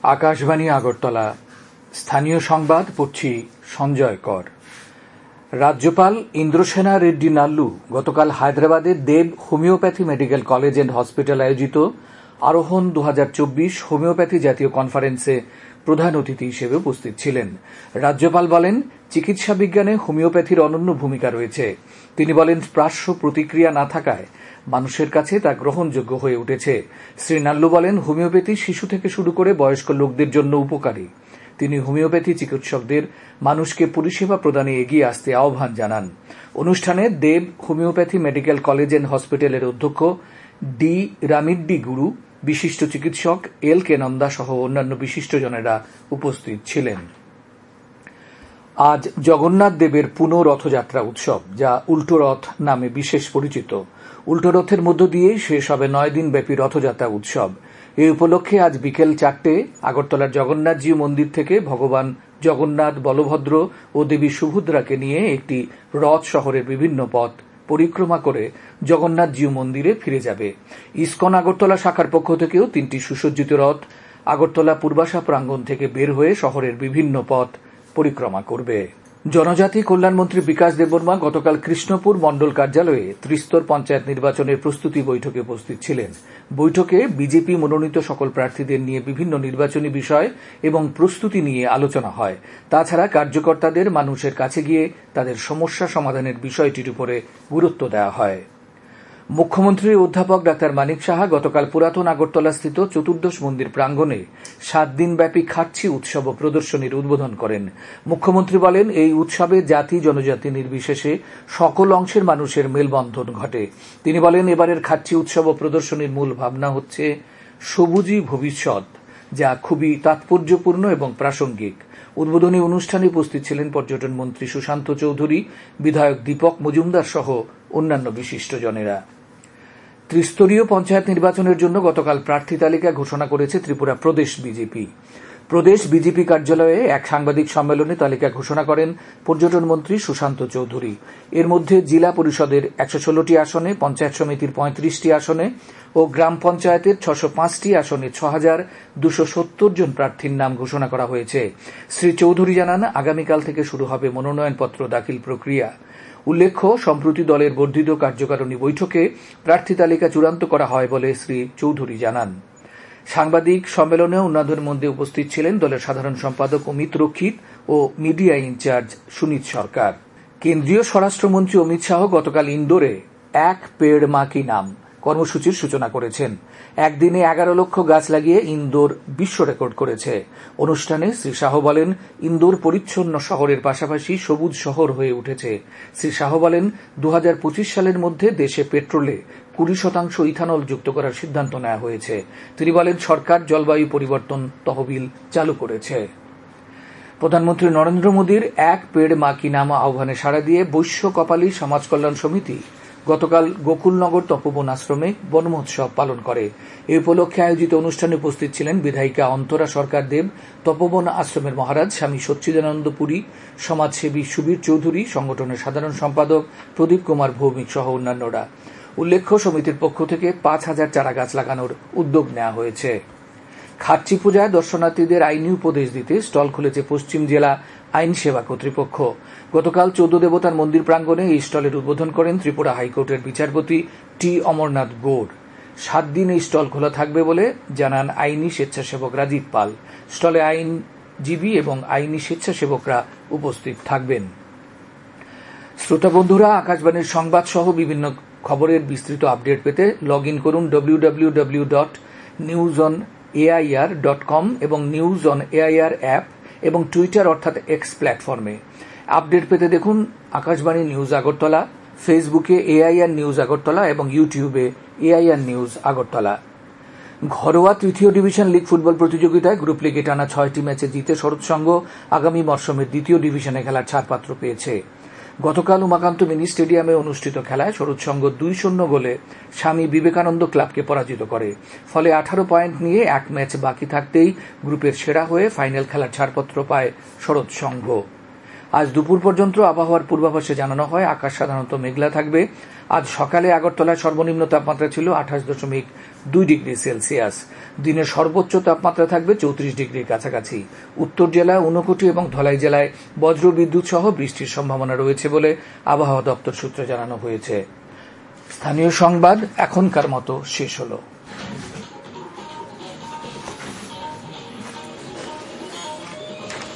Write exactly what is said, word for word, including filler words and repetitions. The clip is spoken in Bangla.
আকাশবাণী আগরতলা স্থানীয় সংবাদ পড়ছি সঞ্জয় কর। রাজ্যপাল ইন্দ্রসেনা রেড্ডি নাল্লু গতকাল হায়দ্রাবাদের Dev homeopathy medical college and hospital আয়োজিত আরোহণ দু হাজার চব্বিশ হোমিওপ্যাথি জাতীয় কনফারেন্সে প্রধান অতিথি হিসেবে উপস্থিত ছিলেন। রাজ্যপাল বলেন, চিকিৎসা বিজ্ঞানে হোমিওপ্যাথির অনন্য ভূমিকা রয়েছে। তিনি বলেন, পার্শ্ব প্রতিক্রিয়া না থাকায় মানুষের কাছে তা গ্রহণযোগ্য হয়ে উঠেছে। শ্রী নাল্লু বলেন, হোমিওপ্যাথি শিশু থেকে শুরু করে বয়স্ক লোকদের জন্য উপকারী। তিনি হোমিওপ্যাথি চিকিৎসকদের মানুষকে পরিষেবা প্রদানে এগিয়ে আসতে আহ্বান জানান। অনুষ্ঠানে Dev homeopathy medical college and হসপিটালের অধ্যক্ষ ডি রামিড্ডি গুরু, বিশিষ্ট চিকিৎসক এল কে নন্দা সহ অন্যান্য বিশিষ্টজনেরা উপস্থিত ছিলেন। আজ জগন্নাথ দেবের পুনঃ রথযাত্রা উৎসব, যা উল্টো রথ নামে বিশেষ পরিচিত। উল্টো রথের মধ্য দিয়েই শেষ হবে নয় দিন ব্যাপী রথযাত্রা উৎসব। এই উপলক্ষে আজ বিকেল চারটে আগরতলার জগন্নাথজিউ মন্দির থেকে ভগবান জগন্নাথ, বলভদ্র ও দেবী সুভদ্রাকে নিয়ে একটি রথ শহরের বিভিন্ন পথ পরিক্রমা করে জগন্নাথজিউ মন্দিরে ফিরে যাবে। ইসকন আগরতলা শাখার পক্ষ থেকেও তিনটি সুসজ্জিত রথ আগরতলা পূর্বাশা প্রাঙ্গণ থেকে বের হয়ে শহরের বিভিন্ন পথ পরিক্রমা করবে। জনজাতি কল্যাণমন্ত্রী বিকাশ দেববর্মা গতকাল কৃষ্ণপুর মণ্ডল কার্যালয়ে ত্রিস্তর পঞ্চায়েত নির্বাচনের প্রস্তুতি বৈঠকে উপস্থিত ছিলেন। বৈঠকে বিজেপি মনোনীত সকল প্রার্থীদের নিয়ে বিভিন্ন নির্বাচনী বিষয় এবং প্রস্তুতি নিয়ে আলোচনা হয়। তাছাড়া কার্যকর্তাদের মানুষের কাছে গিয়ে তাদের সমস্যা সমাধানের বিষয়টির উপরে গুরুত্ব দেওয়া হয়। মুখ্যমন্ত্রী অধ্যাপক ডাক্তার মানিক সাহা গতকাল পুরাতন আগরতলাস্থিত চতুর্দশ মন্দির প্রাঙ্গণে সাত দিনব্যাপী খাচ্ছি উৎসব ও প্রদর্শনীর উদ্বোধন করেন। মুখ্যমন্ত্রী বলেন, এই উৎসবে জাতি জনজাতি নির্বিশেষে সকল অংশের মানুষের মেলবন্ধন ঘটে। তিনি বলেন, এবারের খাচ্ছি উৎসব ও প্রদর্শনীর মূল ভাবনা হচ্ছে সবুজই ভবিষ্যৎ, যা খুবই তাৎপর্যপূর্ণ এবং প্রাসঙ্গিক। উদ্বোধনী অনুষ্ঠানে উপস্থিত ছিলেন পর্যটন মন্ত্রী সুশান্ত চৌধুরী, বিধায়ক দীপক মজুমদার সহ অন্যান্য বিশিষ্টজনেরা। ত্রিস্তরীয় পঞ্চায়েত নির্বাচনের জন্য গতকাল প্রার্থী তালিকা ঘোষণা করেছে ত্রিপুরা প্রদেশ বিজেপি। প্রদেশ বিজেপি কার্যালয়ে এক সাংবাদিক সম্মেলনে তালিকা ঘোষণা করেন পর্যটন মন্ত্রী সুশান্ত চৌধুরী। এর মধ্যে জেলা পরিষদের একশো ষোলোটি আসনে, পঞ্চায়েত সমিতির পঁয়ত্রিশটি আসনে ও গ্রাম পঞ্চায়েতের ছশো পাঁচটি আসনে ছ হাজার দুশো সত্তর জন প্রার্থীর নাম ঘোষণা করা হয়েছে। শ্রী চৌধুরী জানান, আগামীকাল থেকে শুরু হবে মনোনয়নপত্র দাখিল প্রক্রিয়া। উল্লেখ্য, সম্প্রতি দলের বর্ধিত কার্যকারিণী বৈঠকে প্রার্থী তালিকা চূড়ান্ত করা হয় বলে শ্রী চৌধুরী জানান। সাংবাদিক সম্মেলনে অন্যদের মধ্যে উপস্থিত ছিলেন দলের সাধারণ সম্পাদক অমিত রক্ষিত ও মিডিয়া ইনচার্জ সুনীত সরকার। কেন্দ্রীয় স্বরাষ্ট্রমন্ত্রী অমিত শাহ গতকাল ইন্দোরে এক পেড় মা কি নাম কর্মসূচির সূচনা করেছেন। একদিনে এগারো লক্ষ গাছ লাগিয়ে ইন্দোর বিশ্ব রেকর্ড করেছে। অনুষ্ঠানে শ্রী শাহ বলেন, ইন্দোর পরিচ্ছন্ন শহরের পাশাপাশি সবুজ শহর হয়ে উঠেছে। শ্রী শাহ বলেন, দু হাজার পঁচিশ সালের মধ্যে দেশে পেট্রোলে কুড়ি শতাংশ ইথানল যুক্ত করার সিদ্ধান্ত নেওয়া হয়েছে। তিনি বলেন, সরকার জলবায়ু পরিবর্তন তহবিল চালু করেছে। প্রধানমন্ত্রী নরেন্দ্র মোদীর এক পেড় মা কি নাম আহ্বানে সাড়া দিয়ে বৈশ্য কপালী সমাজ কল্যাণ সমিতি গতকাল গোকুলনগর তপবন আশ্রমে বন মহোৎসব পালন করে। এই উপলক্ষে আয়োজিত অনুষ্ঠানে উপস্থিত ছিলেন বিধায়িকা অন্তরা সরকার দেব, তপবন আশ্রমের মহারাজ স্বামী সচ্চিদানন্দ পুরী, সমাজসেবী সুবীর চৌধুরী, সংগঠনের সাধারণ সম্পাদক প্রদীপ কুমার ভৌমিক সহ অন্যান্যরা। উল্লেখ্য, সমিতির পক্ষ থেকে পাঁচ হাজার চারা গাছ লাগানোর উদ্যোগ নেওয়া হয়েছে। খাচ্ছি পূজায় দর্শনার্থীদের আইনি উপদেশ দিতে স্টল খুলেছে পশ্চিম জেলা আইন সেবা কর্তৃপক্ষ। গতকাল চৌদ্দ দেবতার মন্দির প্রাঙ্গণে এই স্টলের উদ্বোধন করেন ত্রিপুরা হাইকোর্টের বিচারপতি টি অমরনাথ গৌড়। সাত দিন এই স্টল খোলা থাকবে বলে জানান আইনি স্বেচ্ছাসেবক রাজীব পাল। স্টলে আইনজীবী এবং আইনি স্বেচ্ছাসেবকরা উপস্থিত থাকবেন। শ্রোতা বন্ধুরা, আকাশবাণীর সংবাদ সহ বিভিন্ন খবরের বিস্তৃত আপডেট পেতে লগ ইন করুন W W W dot news on AIR dot com এবং নিউজ অন এআইআর অ্যাপ এবং টুইটার অর্থাৎ এক্স প্ল্যাটফর্মে। আপডেট পেতে দেখুন আকাশবাণী নিউজ আগরতলা, ফেসবুকে এআইআর নিউজ আগরতলা এবং ইউটিউবে এআইআর নিউজ আগরতলা। ঘরোয়া তৃতীয় ডিভিশন লিগ ফুটবল প্রতিযোগিতায় গ্রুপ লিগে টানা ছয়টি ম্যাচে জিতে শরৎসংঘ আগামী মরশুমের দ্বিতীয় ডিভিশনে খেলার ছাড়পত্র পেয়েছে। গতকাল উমাকান্ত মিনি স্টেডিয়ামে অনুষ্ঠিত খেলায় শরৎসংঘ দুই শূন্য গোলে স্বামী বিবেকানন্দ ক্লাবকে পরাজিত করে। ফলে আঠারো পয়েন্ট নিয়ে এক ম্যাচ বাকি থাকতেই গ্রুপের সেরা হয়ে ফাইনাল খেলার ছাড়পত্র পায় শরৎসংঘ। আজ দুপুর পর্যন্ত আবহাওয়ার পূর্বাভাসে জানানো হয় আকাশ সাধারণত মেঘলা থাকবে। আজ সকালে আগরতলার সর্বনিম্ন তাপমাত্রা ছিল আঠাশ দশমিক দুই ডিগ্রি সেলসিয়াস। দিনের সর্বোচ্চ তাপমাত্রা থাকবে চৌত্রিশ ডিগ্রির কাছাকাছি। উত্তর জেলা, ঊনকোটি এবং ধলাই জেলায় বজ্র বিদ্যুৎ সহ বৃষ্টির সম্ভাবনা রয়েছে বলে আবহাওয়া দপ্তর সূত্রে জানানো হয়েছে। স্থানীয় সংবাদ এখনকার মতো শেষ হলো।